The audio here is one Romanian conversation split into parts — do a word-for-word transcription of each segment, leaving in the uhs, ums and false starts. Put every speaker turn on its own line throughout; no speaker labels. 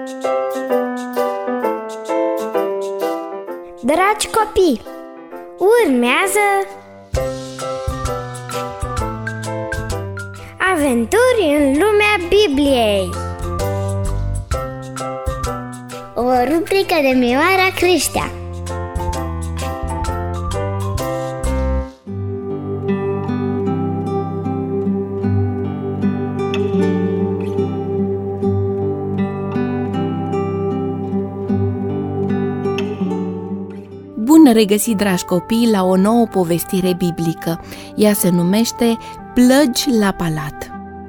Dragi copii, urmează Aventuri în lumea Bibliei, o rubrică de Mioara Creștea.
Bun regăsit, dragi copii, la o nouă povestire biblică. Ea se numește Plăgi la palat.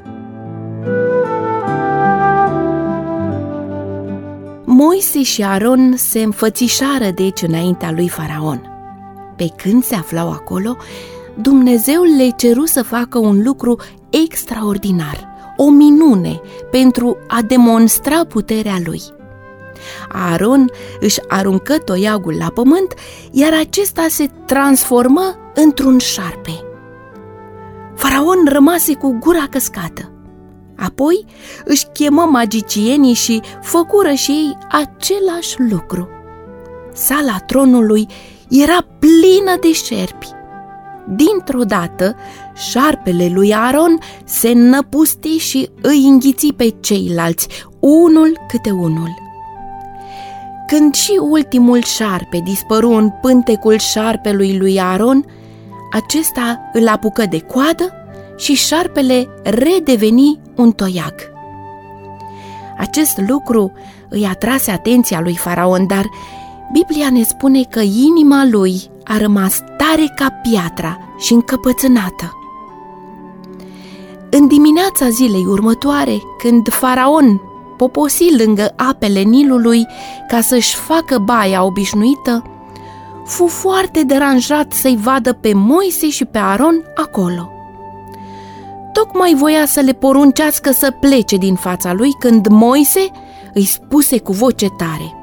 Moise și Aron se înfățișară deci înaintea lui Faraon. Pe când se aflau acolo, Dumnezeu le ceru să facă un lucru extraordinar, o minune pentru a demonstra puterea lui. Aron își aruncă toiagul la pământ, iar acesta se transformă într-un șarpe. Faraon rămase cu gura căscată. Apoi își chemă magicienii și făcură și ei același lucru. Sala tronului era plină de șerpi. Dintr-o dată, șarpele lui Aron se năpusti și îi înghiți pe ceilalți, unul câte unul. Când și ultimul șarpe dispăru în pântecul șarpelui lui Aron, acesta îl apucă de coadă și șarpele redeveni un toiag. Acest lucru îi atrase atenția lui Faraon, dar Biblia ne spune că inima lui a rămas tare ca piatra și încăpățânată. În dimineața zilei următoare, când Faraon poposi lângă apele Nilului ca să-și facă baia obișnuită, fu foarte deranjat să-i vadă pe Moise și pe Aron acolo. Tocmai voia să le poruncească să plece din fața lui când Moise îi spuse cu voce tare: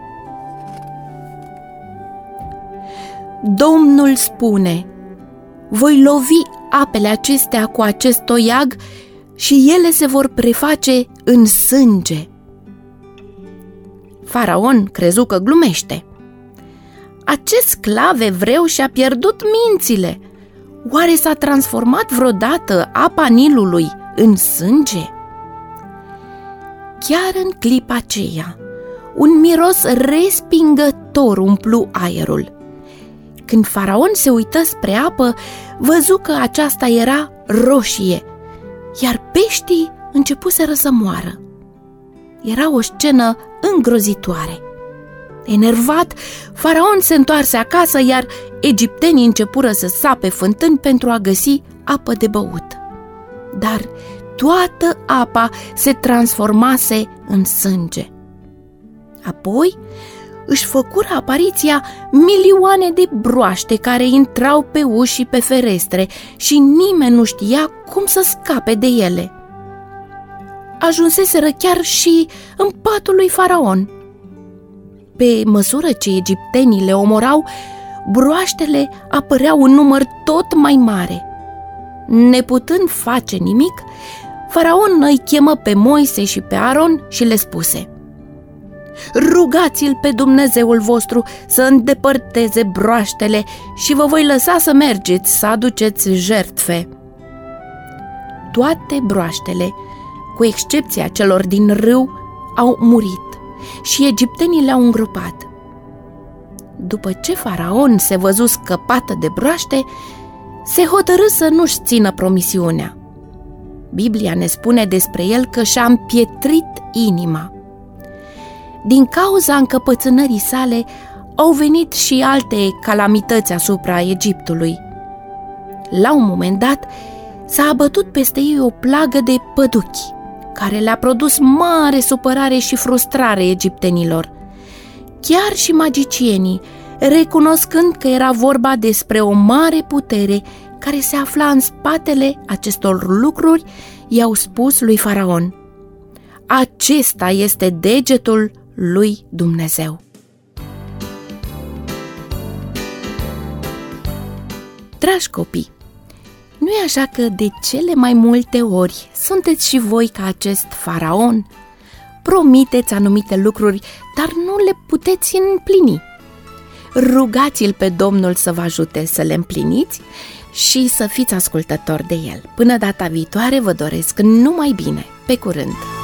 Domnul spune, voi lovi apele acestea cu acest toiag și ele se vor preface în sânge. Faraon crezu că glumește. Acest sclav evreu și-a pierdut mințile. Oare s-a transformat vreodată apa Nilului în sânge? Chiar în clipa aceea, un miros respingător umplu aerul. Când Faraon se uită spre apă, văzu că aceasta era roșie, iar peștii începuseră să moară. Era o scenă îngrozitoare. Enervat, Faraon se întoarse acasă, iar egiptenii începură să sape fântâni pentru a găsi apă de băut. Dar toată apa se transformase în sânge. Apoi își făcură apariția milioane de broaște care intrau pe uși și pe ferestre și nimeni nu știa cum să scape de ele. Ajunseseră chiar și în patul lui Faraon. Pe măsură ce egiptenii le omorau, broaștele apăreau în număr tot mai mare. Neputând face nimic, Faraon îi chemă pe Moise și pe Aron și le spuse: rugați-l pe Dumnezeul vostru să îndepărteze broaștele și vă voi lăsa să mergeți să aduceți jertfe. Toate broaștele, cu excepția celor din râu, au murit și egiptenii le-au îngropat. După ce Faraon se văzu scăpată de broaște, se hotărâ să nu-și țină promisiunea. Biblia ne spune despre el că și-a împietrit inima. Din cauza încăpățânării sale au venit și alte calamități asupra Egiptului. La un moment dat s-a abătut peste ei o plagă de păduchi, care le-a produs mare supărare și frustrare egiptenilor. Chiar și magicienii, recunoscând că era vorba despre o mare putere care se afla în spatele acestor lucruri, i-au spus lui Faraon: acesta este degetul lui Dumnezeu. Dragi copii, nu-i așa că de cele mai multe ori sunteți și voi ca acest Faraon? promiteți anumite lucruri, dar nu le puteți împlini. Rugați-L pe Domnul să vă ajute să le împliniți și să fiți ascultători de El. Până data viitoare vă doresc numai bine. Pe curând!